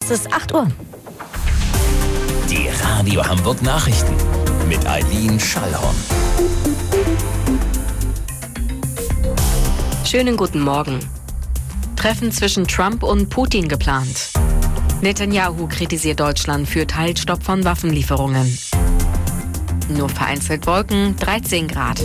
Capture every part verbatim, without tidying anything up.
Es ist acht Uhr. Die Radio Hamburg Nachrichten mit Eileen Schallhorn. Schönen guten Morgen. Treffen zwischen Trump und Putin geplant. Netanyahu kritisiert Deutschland für Teilstopp von Waffenlieferungen. Nur vereinzelt Wolken, dreizehn Grad.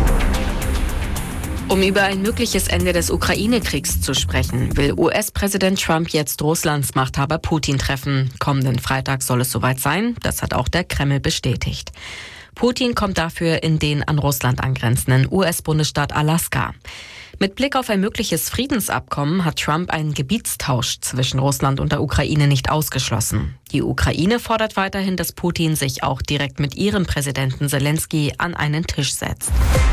Um über ein mögliches Ende des Ukraine-Kriegs zu sprechen, will U S-Präsident Trump jetzt Russlands Machthaber Putin treffen. Kommenden Freitag soll es soweit sein, das hat auch der Kreml bestätigt. Putin kommt dafür in den an Russland angrenzenden U S-Bundesstaat Alaska. Mit Blick auf ein mögliches Friedensabkommen hat Trump einen Gebietstausch zwischen Russland und der Ukraine nicht ausgeschlossen. Die Ukraine fordert weiterhin, dass Putin sich auch direkt mit ihrem Präsidenten Zelensky an einen Tisch setzt.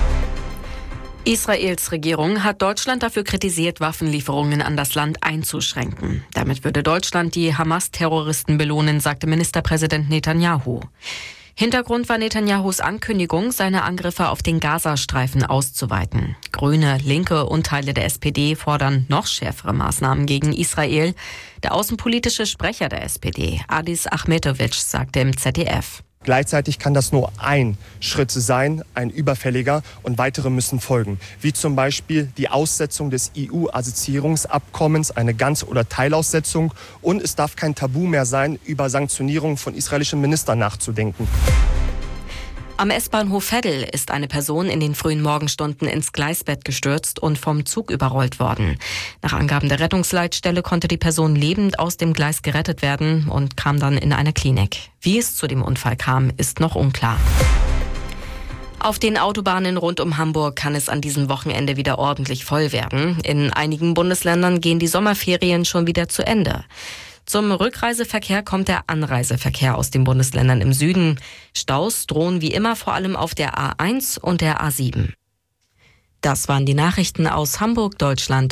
Israels Regierung hat Deutschland dafür kritisiert, Waffenlieferungen an das Land einzuschränken. Damit würde Deutschland die Hamas-Terroristen belohnen, sagte Ministerpräsident Netanyahu. Hintergrund war Netanyahus Ankündigung, seine Angriffe auf den Gazastreifen auszuweiten. Grüne, Linke und Teile der S P D fordern noch schärfere Maßnahmen gegen Israel. Der außenpolitische Sprecher der S P D, Adis Ahmetovic, sagte im Z D F. Gleichzeitig kann das nur ein Schritt sein, ein überfälliger, und weitere müssen folgen. Wie zum Beispiel die Aussetzung des E U-Assoziierungsabkommens, eine Ganz- oder Teilaussetzung. Und es darf kein Tabu mehr sein, über Sanktionierung von israelischen Ministern nachzudenken. Am S-Bahnhof Veddel ist eine Person in den frühen Morgenstunden ins Gleisbett gestürzt und vom Zug überrollt worden. Nach Angaben der Rettungsleitstelle konnte die Person lebend aus dem Gleis gerettet werden und kam dann in eine Klinik. Wie es zu dem Unfall kam, ist noch unklar. Auf den Autobahnen rund um Hamburg kann es an diesem Wochenende wieder ordentlich voll werden. In einigen Bundesländern gehen die Sommerferien schon wieder zu Ende. Zum Rückreiseverkehr kommt der Anreiseverkehr aus den Bundesländern im Süden. Staus drohen wie immer vor allem auf der A eins und der A sieben. Das waren die Nachrichten aus Hamburg, Deutschland.